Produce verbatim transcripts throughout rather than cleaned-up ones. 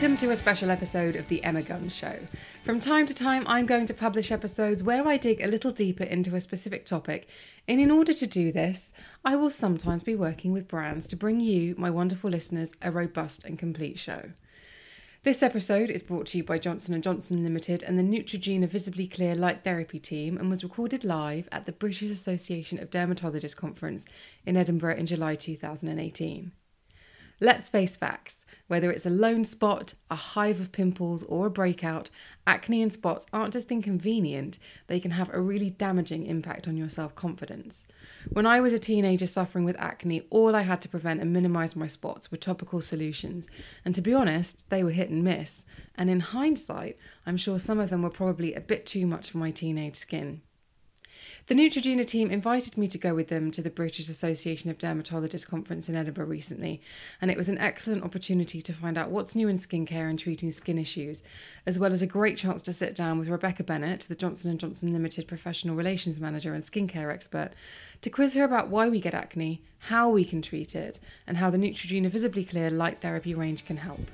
Welcome to a special episode of The Emma Gunn Show. From time to time, I'm going to publish episodes where I dig a little deeper into a specific topic, and in order to do this, I will sometimes be working with brands to bring you, my wonderful listeners, a robust and complete show. This episode is brought to you by Johnson and Johnson Limited and the Neutrogena Visibly Clear Light Therapy team and was recorded live at the British Association of Dermatologists Conference in Edinburgh in July two thousand eighteen. Let's face facts. Whether it's a lone spot, a hive of pimples, or a breakout, acne and spots aren't just inconvenient, they can have a really damaging impact on your self-confidence. When I was a teenager suffering with acne, all I had to prevent and minimise my spots were topical solutions. And to be honest, they were hit and miss. And in hindsight, I'm sure some of them were probably a bit too much for my teenage skin. The Neutrogena team invited me to go with them to the British Association of Dermatologists Conference in Edinburgh recently, and it was an excellent opportunity to find out what's new in skincare and treating skin issues, as well as a great chance to sit down with Rebecca Bennett, the Johnson and Johnson Limited Professional Relations Manager and skincare expert, to quiz her about why we get acne, how we can treat it, and how the Neutrogena Visibly Clear Light Therapy range can help.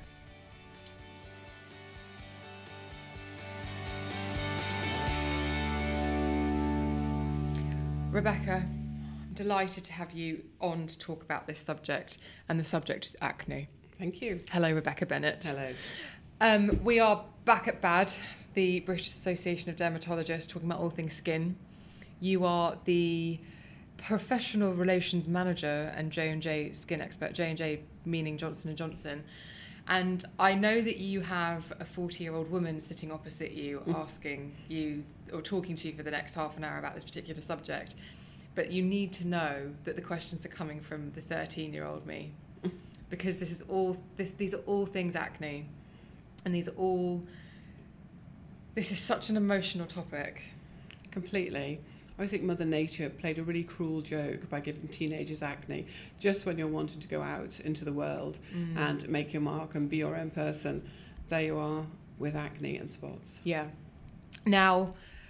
Rebecca, I'm delighted to have you on to talk about this subject, and the subject is acne. Thank you. Hello, Rebecca Bennett. Hello. Um, we are back at B A D, the British Association of Dermatologists, talking about all things skin. You are the Professional Relations Manager and J and J skin expert, J and J meaning Johnson and Johnson. And I know that you have a forty-year-old woman sitting opposite you asking you or talking to you for the next half an hour about this particular subject. But you need to know that the questions are coming from the thirteen-year-old me. Because this is all this these are all things acne. And these are all this is such an emotional topic. Completely. I think Mother Nature played a really cruel joke by giving teenagers acne just when you're wanting to go out into the world mm. and make your mark and be your own person. There you are with acne and spots. Yeah. Now,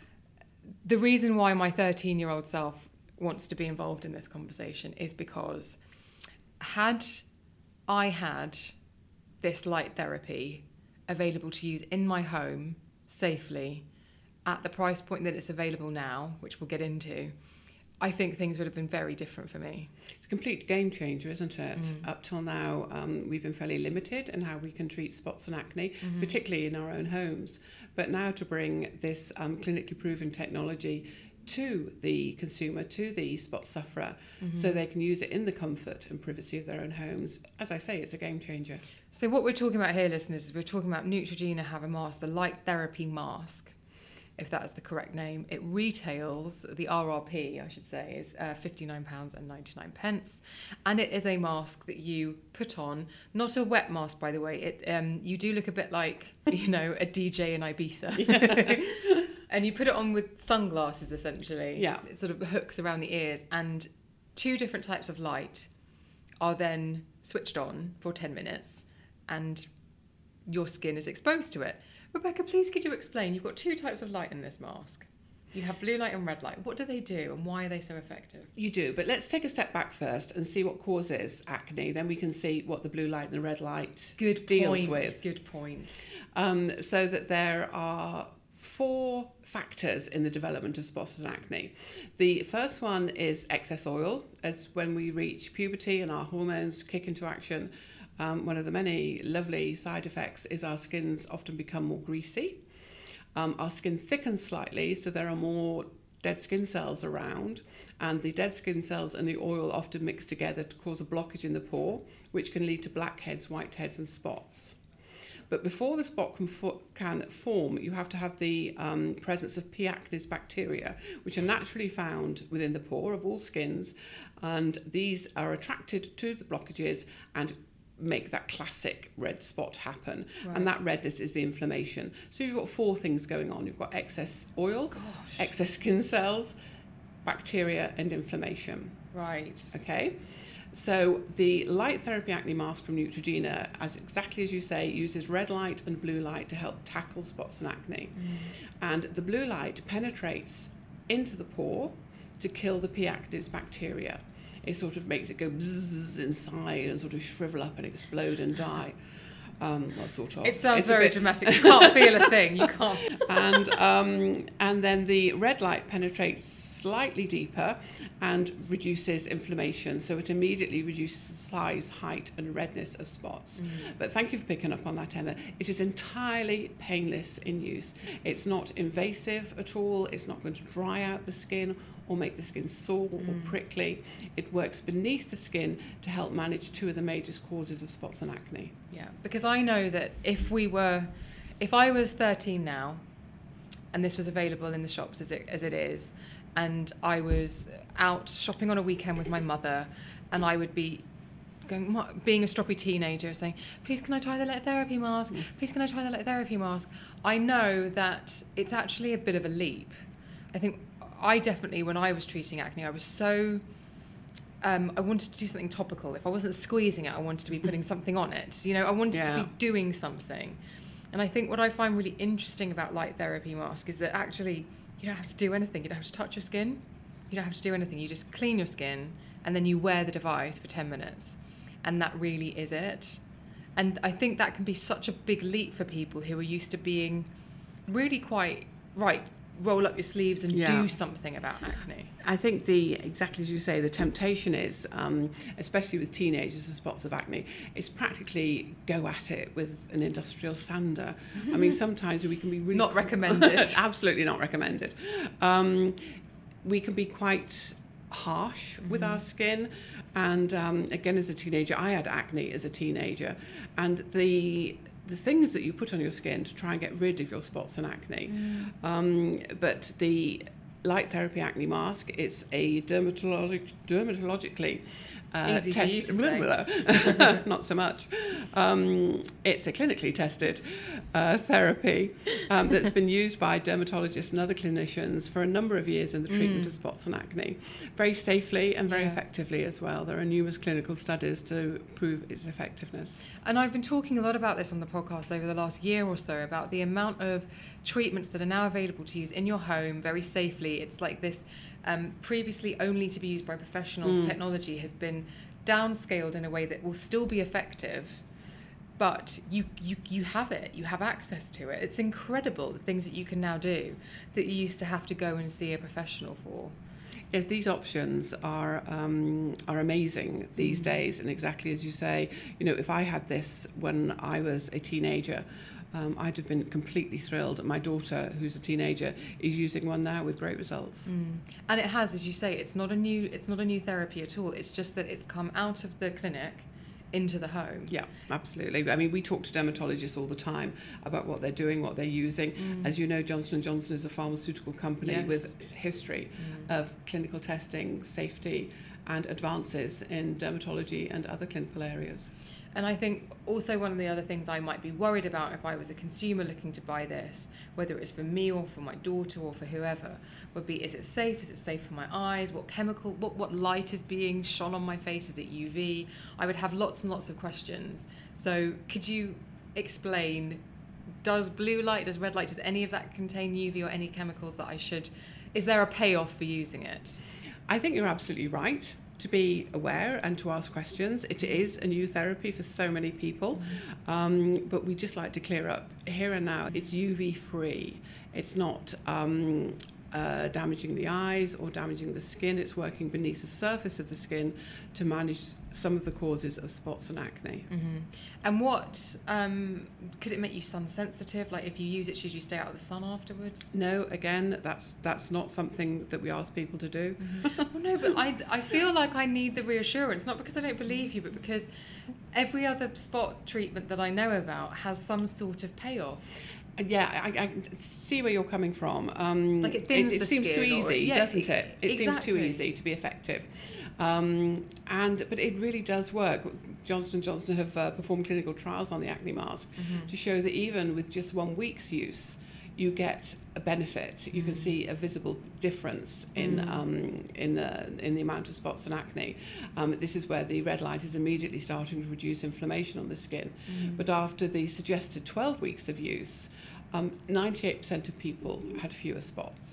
the reason why my thirteen-year-old self wants to be involved in this conversation is because had I had this light therapy available to use in my home safely, at the price point that it's available now, which we'll get into, I think things would have been very different for me. It's a complete game changer, isn't it? Mm. Up till now, um, we've been fairly limited in how we can treat spots and acne, Mm-hmm. particularly in our own homes. But now to bring this um, clinically proven technology to the consumer, to the spot sufferer, mm-hmm. so they can use it in the comfort and privacy of their own homes. As I say, it's a game changer. So what we're talking about here, listeners, is we're talking about Neutrogena Have a Mask, the light therapy mask, if that is the correct name. It retails, the R R P, I should say, is uh, fifty-nine pounds ninety-nine. And it is a mask that you put on, not a wet mask, by the way. It um, you do look a bit like, you know, a D J in Ibiza. Yeah. And you put it on with sunglasses, essentially. Yeah. It sort of hooks around the ears. And two different types of light are then switched on for ten minutes. And your skin is exposed to it. Rebecca, please could you explain? You've got two types of light in this mask. You have blue light and red light. What do they do and why are they so effective? You do, but let's take a step back first and see what causes acne. Then we can see what the blue light and the red light Good deals point. with. Good point. Um, so that there are four factors in the development of spots and acne. The first one is excess oil. As when we reach puberty and our hormones kick into action, Um, one of the many lovely side effects is our skins often become more greasy. Um, our skin thickens slightly, so there are more dead skin cells around, and the dead skin cells and the oil often mix together to cause a blockage in the pore, which can lead to blackheads, whiteheads and spots. But before the spot can, fo- can form, you have to have the um, presence of P. acnes bacteria, which are naturally found within the pore of all skins, and these are attracted to the blockages and make that classic red spot happen. Right. And that redness is the inflammation. So you've got four things going on. You've got excess oil, Gosh. excess skin cells, bacteria and inflammation. Right. Okay. So the light therapy acne mask from Neutrogena, as exactly as you say, uses red light and blue light to help tackle spots and acne. Mm. And the blue light penetrates into the pore to kill the P. acnes bacteria. It sort of makes it go bzzz inside and sort of shrivel up and explode and die. Um, well, sort of. It sounds It's a very bit- dramatic. You can't feel a thing. You can't. and um, and then the red light penetrates slightly deeper and reduces inflammation, so it immediately reduces the size, height and redness of spots. Mm. But thank you for picking up on that, Emma. It is entirely painless in use. It's not invasive at all. It's not going to dry out the skin or make the skin sore Mm. or prickly. It works beneath the skin to help manage two of the major causes of spots and acne. Yeah, because I know that if we were, if I was thirteen now, and this was available in the shops as it as it is, and I was out shopping on a weekend with my mother, and I would be going, what- being a stroppy teenager, saying, "Please, can I try the light therapy mask? Please, can I try the light therapy mask?" I know that it's actually a bit of a leap. I think I definitely, when I was treating acne, I was so. Um, I wanted to do something topical. If I wasn't squeezing it, I wanted to be putting something on it. You know, I wanted Yeah. to be doing something. And I think what I find really interesting about light therapy mask is that actually you don't have to do anything. You don't have to touch your skin. You don't have to do anything. You just clean your skin and then you wear the device for ten minutes. And that really is it. And I think that can be such a big leap for people who are used to being really quite, right, roll up your sleeves and Yeah. do something about acne. I think the exactly as you say, the temptation is, um, especially with teenagers with spots of acne, is practically go at it with an industrial sander. I mean, sometimes we can be really Not recommended. Absolutely not recommended. Um, we can be quite harsh with our skin, and um, again, as a teenager, I had acne as a teenager, and the the things that you put on your skin to try and get rid of your spots and acne. Mm. Um, but the light therapy acne mask, it's a dermatologic, dermatologically uh, Easy for you test- to say. not so much. Um, it's a clinically tested uh, therapy um, that's been used by dermatologists and other clinicians for a number of years in the treatment Mm. of spots and acne, very safely and very Yeah. effectively as well. There are numerous clinical studies to prove its effectiveness. And I've been talking a lot about this on the podcast over the last year or so, about the amount of treatments that are now available to use in your home very safely. It's like this um, previously only to be used by professionals Mm. technology has been downscaled in a way that will still be effective, but you, you, you have it, you have access to it. It's incredible the things that you can now do that you used to have to go and see a professional for. If these options are um, are amazing these Mm. days, and exactly as you say, you know, if I had this when I was a teenager, um, I'd have been completely thrilled. My daughter, who's a teenager, is using one now with great results. Mm. And it has, as you say, it's not a new it's not a new therapy at all. It's just that it's come out of the clinic into the home. Yeah, absolutely. I mean, we talk to dermatologists all the time about what they're doing, what they're using. Mm. As you know, Johnson and Johnson is a pharmaceutical company Yes. with history Mm. of clinical testing, safety, and advances in dermatology and other clinical areas. And I think also one of the other things I might be worried about if I was a consumer looking to buy this, whether it's for me or for my daughter or for whoever, would be, is it safe? Is it safe for my eyes? What chemical, what, what light is being shone on my face? Is it U V? I would have lots and lots of questions. So could you explain, does blue light, does red light, does any of that contain U V or any chemicals that I should, is there a payoff for using it? I think you're absolutely right to be aware and to ask questions. It is a new therapy for so many people, um, but we just like to clear up here and now. It's U V free. It's not um, uh, damaging the eyes or damaging the skin. It's working beneath the surface of the skin to manage some of the causes of spots and acne. Mm-hmm. And what, um, could it make you sun sensitive? Like if you use it, should you stay out of the sun afterwards? No, again, that's that's not something that we ask people to do. Well, no, but I, I feel like I need the reassurance, not because I don't believe you, but because every other spot treatment that I know about has some sort of payoff. And yeah, I, I see where you're coming from. Um, Like it thins it, it the seems too skin or- easy, yeah, doesn't e- it? It seems too exactly. easy to be effective. Um, and but it really does work. Johnson and Johnson have uh, performed clinical trials on the acne mask Mm-hmm. to show that even with just one week's use, you get a benefit. You can Mm. see a visible difference in Mm. um, in the in the amount of spots and acne. Um, this is where the red light is immediately starting to reduce inflammation on the skin. Mm. But after the suggested twelve weeks of use, um, ninety-eight percent of people had fewer spots.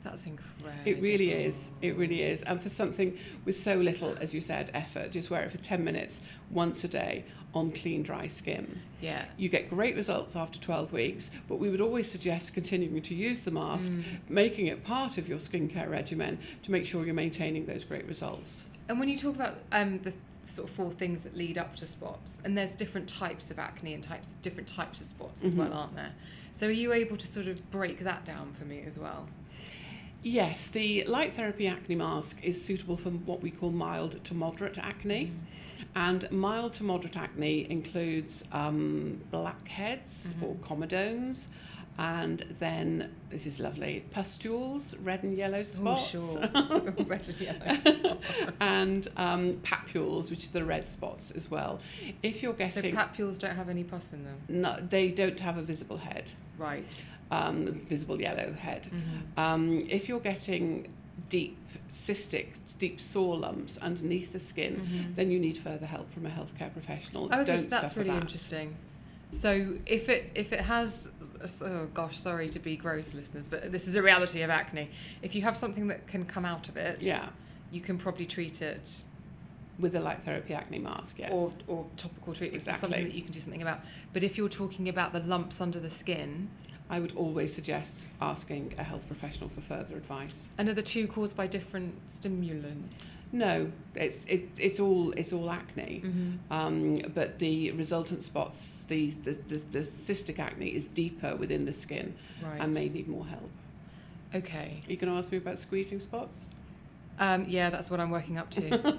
That's incredible. It really is. It really is. And for something with so little, as you said, effort, just wear it for ten minutes once a day on clean, dry skin. Yeah. You get great results after twelve weeks, but we would always suggest continuing to use the mask, mm. making it part of your skincare regimen to make sure you're maintaining those great results. And when you talk about um, the sort of four things that lead up to spots, and there's different types of acne and types different types of spots as mm-hmm. well, aren't there? So are you able to sort of break that down for me as well? Yes, the light therapy acne mask is suitable for what we call mild to moderate acne. Mm. And mild to moderate acne includes um, blackheads mm-hmm. or comedones, and then, this is lovely, pustules, red and yellow spots. Oh, sure. Red and yellow spots. And um, papules, which are the red spots as well. If you're getting... So papules don't have any pus in them? No, they don't have a visible head. Right. Um, visible yellow head. Mm-hmm. Um, if you're getting deep cystic, deep sore lumps underneath the skin, mm-hmm. then you need further help from a healthcare professional. Oh, okay, Don't so that's really that. interesting. So if it if it has, oh gosh, sorry to be gross, listeners, but this is a reality of acne. If you have something that can come out of it, yeah, you can probably treat it with a light therapy acne mask, yes, or or topical treatment. Exactly. Something that you can do something about. But if you're talking about the lumps under the skin, I would always suggest asking a health professional for further advice. And are the two caused by different stimulants? No, it's it's it's all it's all acne, mm-hmm. um, but the resultant spots, the, the the the cystic acne, is deeper within the skin, right. and may need more help. Okay. Are you going to ask me about squeezing spots? Um, yeah, that's what I'm working up to.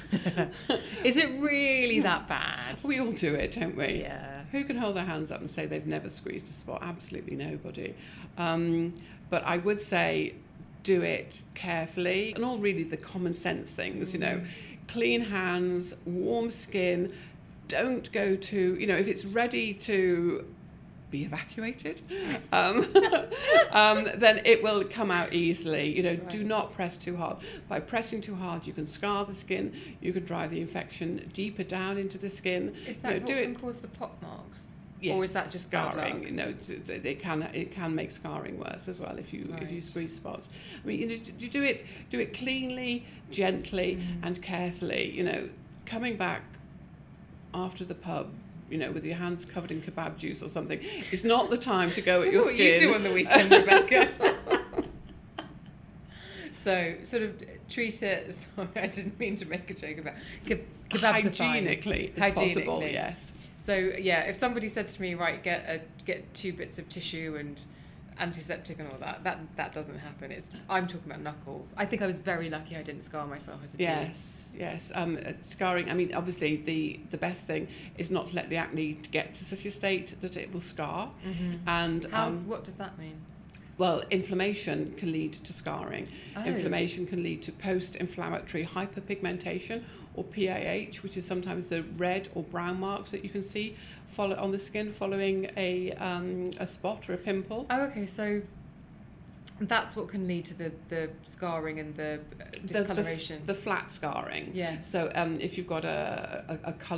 Is it really that bad? We all do it, don't we? Yeah. Who can hold their hands up and say they've never squeezed a spot? Absolutely nobody. Um, but I would say do it carefully, and all really the common sense things, you know, clean hands, warm skin, don't go to, you know, if it's ready to be evacuated, um, um, then it will come out easily. You know, right. Do not press too hard. By pressing too hard, you can scar the skin, you can drive the infection deeper down into the skin. Is that you know, what do can it, cause the pock marks? Yes, or is that just scarring? You know, it can it can make scarring worse as well if you right. if you squeeze spots. I mean, you know, you do it do it cleanly, gently, mm. and carefully. You know, coming back after the pub, you know, with your hands covered in kebab juice or something, it's not the time to go at your what skin. What you do on the weekend, Rebecca? So, sort of treat it. Sorry, I didn't mean to make a joke about ke- kebabs. Hygienically, are fine. as possible. Yes. So yeah, if somebody said to me, right, get a, get two bits of tissue and antiseptic and all that, that that doesn't happen. It's I'm talking about knuckles. I think I was very lucky I didn't scar myself as a teen. Yes, yes. Um, scarring. I mean, obviously, the the best thing is not to let the acne get to such a state that it will scar. Mm-hmm. And how? Um, what does that mean? Well, inflammation can lead to scarring. Oh. Inflammation can lead to post-inflammatory hyperpigmentation, or P I H, which is sometimes the red or brown marks that you can see follow on the skin following a um, a spot or a pimple. Oh, okay. So that's what can lead to the, the scarring and the discoloration. The, the, the flat scarring. Yeah. So um, if you've got a, a, a colour.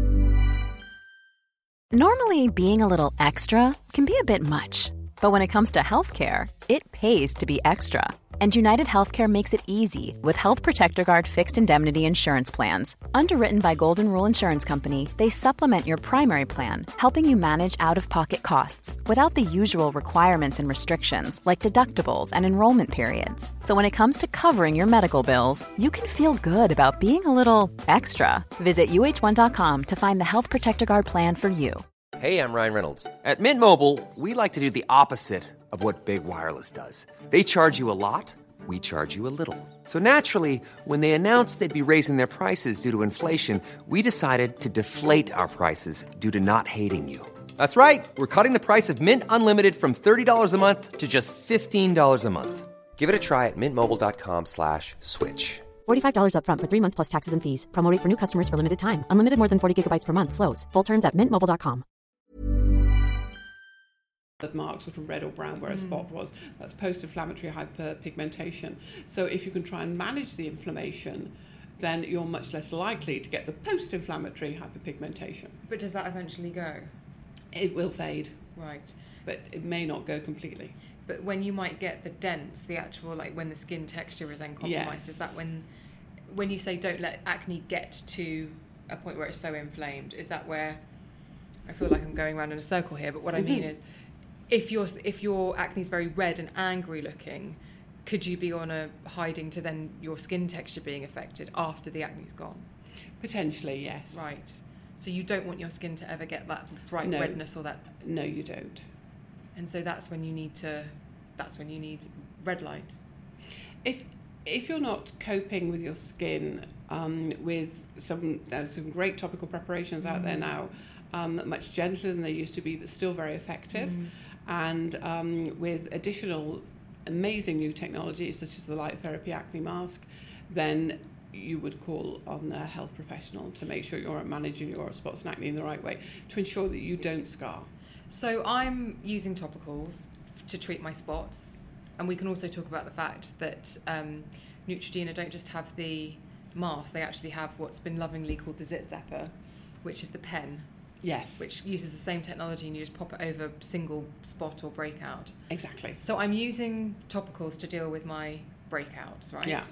Normally, being a little extra can be a bit much. But when it comes to healthcare, it pays to be extra. And United Healthcare makes it easy with Health Protector Guard fixed indemnity insurance plans. Underwritten by Golden Rule Insurance Company, they supplement your primary plan, helping you manage out-of-pocket costs without the usual requirements and restrictions like deductibles and enrollment periods. So when it comes to covering your medical bills, you can feel good about being a little extra. Visit U H one dot com to find the Health Protector Guard plan for you. Hey, I'm Ryan Reynolds. At Mint Mobile, we like to do the opposite of what Big Wireless does. They charge you a lot, we charge you a little. So naturally, when they announced they'd be raising their prices due to inflation, we decided to deflate our prices due to not hating you. That's right. We're cutting the price of Mint Unlimited from thirty dollars a month to just fifteen dollars a month. Give it a try at mintmobile.com slash switch. forty-five dollars up front for three months plus taxes and fees. Promo rate for new customers for limited time. Unlimited more than forty gigabytes per month. Slows full terms at mint mobile dot com. Marks, sort of red or brown where a mm. spot was, that's post-inflammatory hyperpigmentation. So if you can try and manage the inflammation, then you're much less likely to get the post-inflammatory hyperpigmentation. But does that eventually go? It will fade. Right. But it may not go completely. But when you might get the dents, the actual, like when the skin texture is then compromised, Yes. is that when, when you say don't let acne get to a point where it's so inflamed, is that where, I feel like I'm going around in a circle here, but what I mean Mhm. is, if your if your acne is very red and angry looking, could you be on a hiding to then your skin texture being affected after the acne's gone? Potentially, yes. Right. So you don't want your skin to ever get that bright No. redness or that, No, you don't. and so that's when you need to, that's when you need red light. If if you're not coping with your skin um, with some there's some great topical preparations out there now, um, much gentler than they used to be, but still very effective, and um, with additional amazing new technologies such as the light therapy acne mask, then you would call on a health professional to make sure you're managing your spots and acne in the right way to ensure that you don't scar. So I'm using topicals to treat my spots, and we can also talk about the fact that um, Neutrogena don't just have the mask, they actually have what's been lovingly called the Zit Zapper, which is the pen, Yes, which uses the same technology, and you just pop it over a single spot or breakout. exactly. So I'm using topicals to deal with my breakouts, right? Yeah.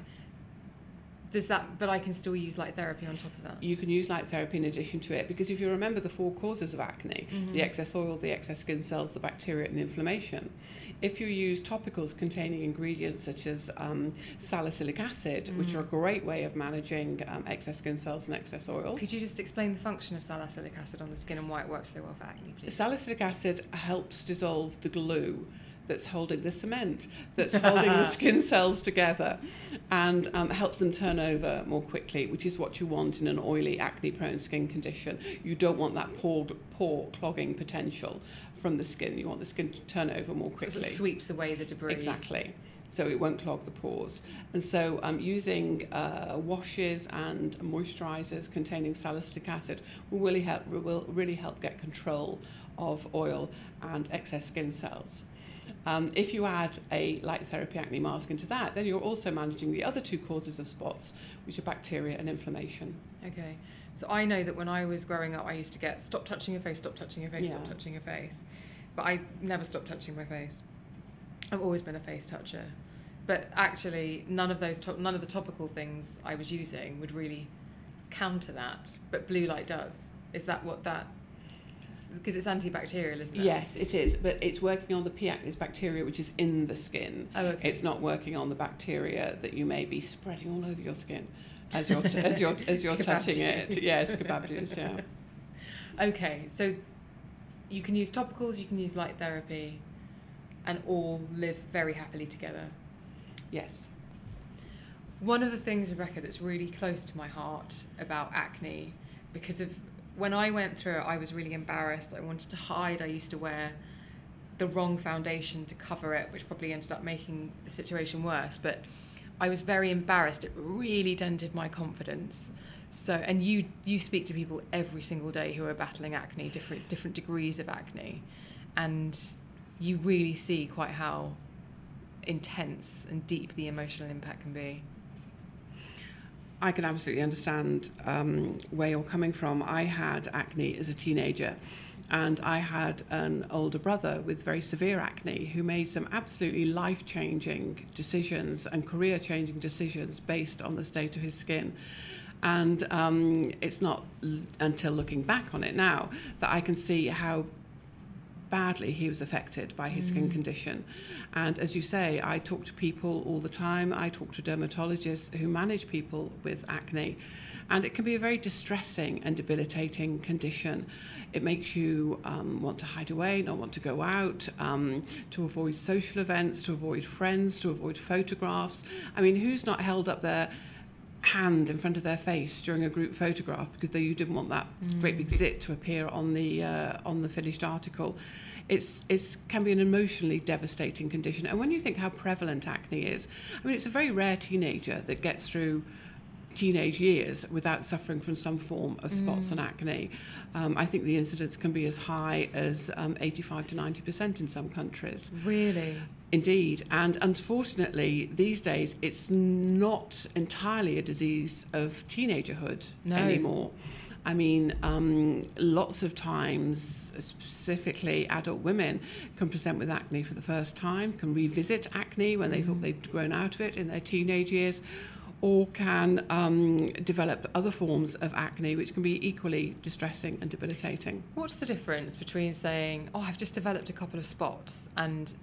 Does that, but I can still use light therapy on top of that. You can use light therapy in addition to it, because if you remember the four causes of acne, Mm-hmm. the excess oil, the excess skin cells, the bacteria and the inflammation, if you use topicals containing ingredients such as um, salicylic acid, Mm-hmm. which are a great way of managing um, excess skin cells and excess oil. Could you just explain the function of salicylic acid on the skin and why it works so well for acne, please? Salicylic acid helps dissolve the glue that's holding the cement, that's holding the skin cells together, and um, helps them turn over more quickly, which is what you want in an oily, acne-prone skin condition. You don't want that pore, pore clogging potential from the skin. You want the skin to turn over more So quickly. it sweeps away the debris. Exactly. So it won't clog the pores. And so um, using uh, washes and moisturizers containing salicylic acid will really help, will really help get control of oil and excess skin cells. Um, if you add a light therapy acne mask into that, then you're also managing the other two causes of spots, which are bacteria and inflammation. Okay. So I know that when I was growing up, I used to get, stop touching your face, stop touching your face, stop Yeah. touching your face. But I never stopped touching my face. I've always been a face toucher. But actually, none of those, to- none of the topical things I was using would really counter that. But blue light does. Is that what that, because it's antibacterial, isn't it? Yes, it is, but it's working on the P. acnes bacteria, which is in the skin. Oh, okay. It's not working on the bacteria that you may be spreading all over your skin as you're t- as you're as you're Kebab touching it. juice. Yes, kebab juice. Yeah. Okay, so you can use topicals, you can use light therapy, and all live very happily together. Yes. One of the things, Rebecca, that's really close to my heart about acne, because of when I went through it, I was really embarrassed. I wanted to hide. I used to wear the wrong foundation to cover it, which probably ended up making the situation worse. But I was very embarrassed. It really dented my confidence. So, and you you speak to people every single day who are battling acne, different different degrees of acne, and you really see quite how intense and deep the emotional impact can be. I can absolutely understand um, where you're coming from. I had acne as a teenager, and I had an older brother with very severe acne who made some absolutely life-changing decisions and career-changing decisions based on the state of his skin. And um, it's not l- until looking back on it now that I can see how badly he was affected by his skin condition. And as you say, I talk to people all the time. I talk to dermatologists who manage people with acne, and it can be a very distressing and debilitating condition. It makes you um, want to hide away, not want to go out, um, to avoid social events, to avoid friends, to avoid photographs. I mean, who's not held up their hand in front of their face during a group photograph because they, you didn't want that mm. great big zit to appear on the uh, on the finished article? It's it's can be an emotionally devastating condition. And when you think how prevalent acne is, I mean, it's a very rare teenager that gets through teenage years without suffering from some form of spots mm. and acne. Um, I think the incidence can be as high as um, eighty-five to ninety percent in some countries. Really? Indeed, and unfortunately these days it's not entirely a disease of teenagerhood no. anymore. I mean, um, lots of times, specifically adult women can present with acne for the first time, can revisit acne when they mm. thought they'd grown out of it in their teenage years, or can um, develop other forms of acne which can be equally distressing and debilitating. What's the difference between saying, oh, I've just developed a couple of spots, and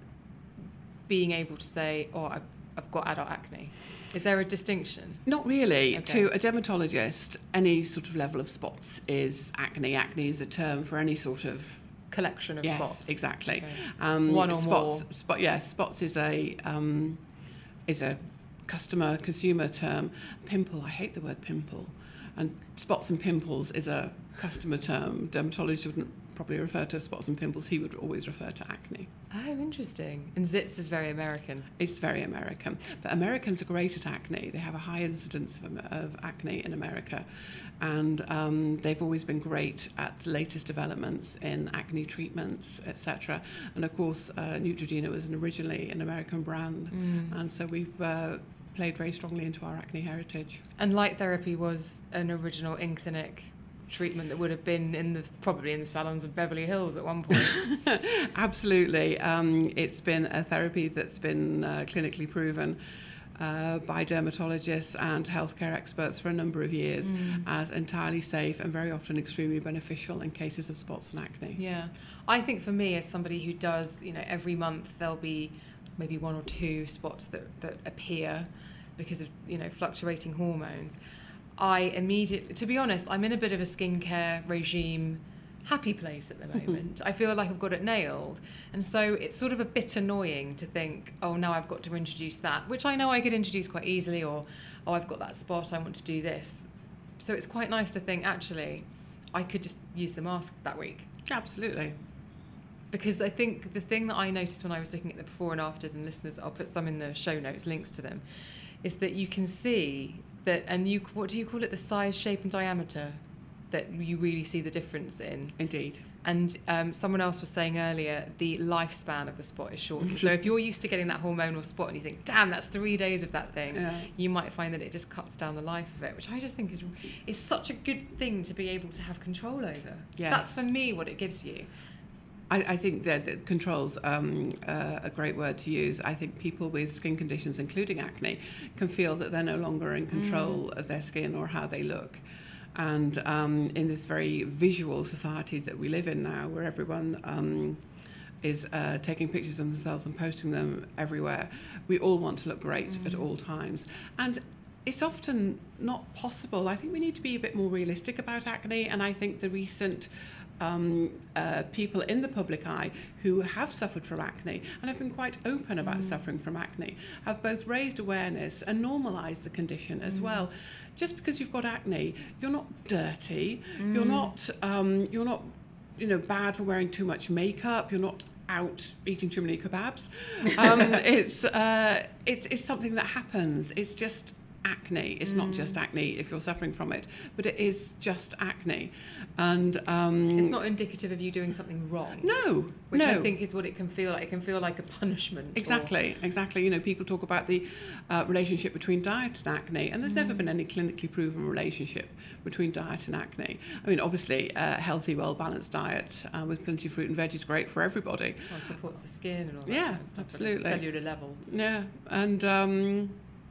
being able to say, oh, I've, I've got adult acne? Is there a distinction? Not really. Okay. To a dermatologist, any sort of level of spots is acne. Acne is a term for any sort of collection of yes, spots. Exactly. Okay. Um, One or spots, more. Spot, yeah, spots is a um, is a customer consumer term. Pimple, I hate the word pimple, and spots and pimples is a customer term. Dermatologist wouldn't probably refer to spots and pimples. He would always refer to acne. Oh, interesting. And zits is very American. It's very American. But Americans are great at acne. They have a high incidence of, of acne in America. And um, they've always been great at latest developments in acne treatments, et cetera. And of course, uh, Neutrogena was an originally an American brand. Mm. And so we've uh, played very strongly into our acne heritage. And light therapy was an original in-clinic treatment that would have been in the probably in the salons of Beverly Hills at one point. Absolutely. Um, it's been a therapy that's been uh, clinically proven uh, by dermatologists and healthcare experts for a number of years mm. as entirely safe and very often extremely beneficial in cases of spots and acne. Yeah. I think for me, as somebody who does, you know, every month there'll be maybe one or two spots that, that appear because of, you know, fluctuating hormones. I immediately, to be honest, I'm in a bit of a skincare regime happy place at the moment. I feel like I've got it nailed. And so it's sort of a bit annoying to think, oh, now I've got to introduce that, which I know I could introduce quite easily, or, oh, I've got that spot, I want to do this. So it's quite nice to think, actually, I could just use the mask that week. Absolutely. Because I think the thing that I noticed when I was looking at the before and afters, and listeners, I'll put some in the show notes, links to them, is that you can see that, and you, what do you call it, the size, shape and diameter that you really see the difference in. Indeed. And um, someone else was saying earlier, the lifespan of the spot is shortened. So if you're used to getting that hormonal spot and you think, damn, that's three days of that thing, yeah. you might find that it just cuts down the life of it, which I just think is is such a good thing to be able to have control over. Yes. That's, for me, what it gives you. I, I think that, that control's um, uh, a great word to use. I think people with skin conditions, including acne, can feel that they're no longer in control mm. of their skin or how they look. And um, in this very visual society that we live in now, where everyone um, is uh, taking pictures of themselves and posting them everywhere, we all want to look great mm. at all times. And it's often not possible. I think we need to be a bit more realistic about acne, and I think the recent Um, uh, people in the public eye who have suffered from acne and have been quite open about mm. suffering from acne have both raised awareness and normalised the condition as mm. well. Just because you've got acne, you're not dirty. Mm. You're not. Um, you're not. You know, bad for wearing too much makeup. You're not out eating too many kebabs. Um, it's uh, it's it's something that happens. It's just acne. It's mm. not just acne if you're suffering from it, but it is just acne. And um, it's not indicative of you doing something wrong. No, which no. I think is what it can feel like. It can feel like a punishment. Exactly, or... exactly. You know, people talk about the uh, relationship between diet and acne, and there's mm. never been any clinically proven relationship between diet and acne. I mean, obviously, a healthy, well-balanced diet uh, with plenty of fruit and veg is great for everybody. Well, it supports the skin and all that yeah, kind of stuff. Absolutely. At a cellular level. Yeah, and um,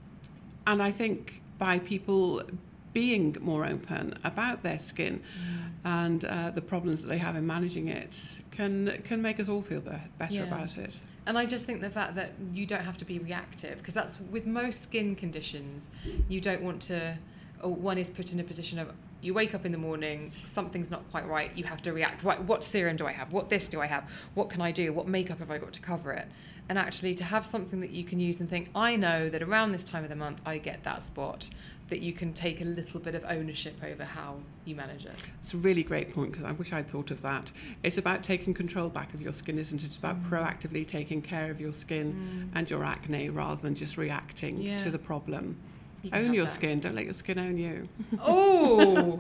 and I think by people being more open about their skin mm. and uh, the problems that they have in managing it can can make us all feel be- better yeah. about it. And I just think the fact that you don't have to be reactive, because that's with most skin conditions, you don't want to, or one is put in a position of, you wake up in the morning, something's not quite right, you have to react. Right, what serum do I have? What this do I have? What can I do? What makeup have I got to cover it? And actually to have something that you can use and think, I know that around this time of the month I get that spot, that you can take a little bit of ownership over how you manage it. It's a really great point, because I wish I'd thought of that. It's about taking control back of your skin, isn't it? It's about mm. proactively taking care of your skin mm. and your acne rather than just reacting yeah. to the problem. You own your that. skin, don't let your skin own you. Oh!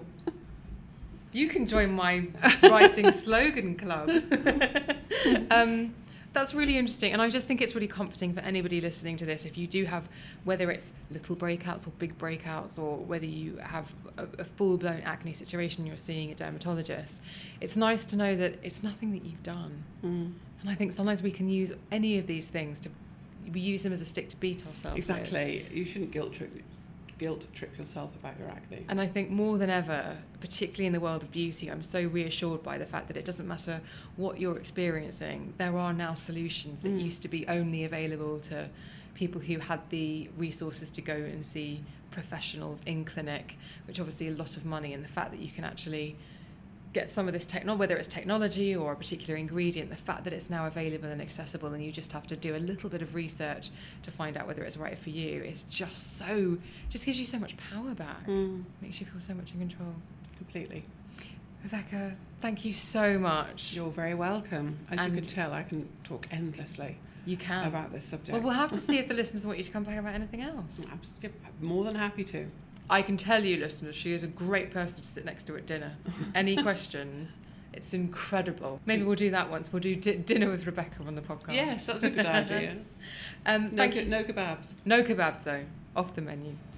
You can join my writing slogan club. um, That's really interesting, and I just think it's really comforting for anybody listening to this. If you do have, whether it's little breakouts or big breakouts, or whether you have a, a full-blown acne situation you're seeing a dermatologist, it's nice to know that it's nothing that you've done. Mm. And I think sometimes we can use any of these things to, we use them as a stick to beat ourselves Exactly. with. You shouldn't guilt trip guilt trip yourself about your acne. And I think more than ever, particularly in the world of beauty, I'm so reassured by the fact that it doesn't matter what you're experiencing, there are now solutions that mm. used to be only available to people who had the resources to go and see professionals in clinic, which obviously a lot of money, and the fact that you can actually get some of this technology, whether it's technology or a particular ingredient, the fact that it's now available and accessible and you just have to do a little bit of research to find out whether it's right for you, it's just so, just gives you so much power back. Mm. Makes you feel so much in control. Completely. Rebecca, thank you so much. You're very welcome. As and you can tell, I can talk endlessly. You can. About this subject. Well, we'll have to see if the listeners want you to come back about anything else. I'm more than happy to. I can tell you, listeners, she is a great person to sit next to at dinner. Any questions? It's incredible. Maybe we'll do that once. We'll do di- dinner with Rebecca on the podcast. Yes, that's a good idea. um, no, thank ca- you. no kebabs. No kebabs, though. Off the menu.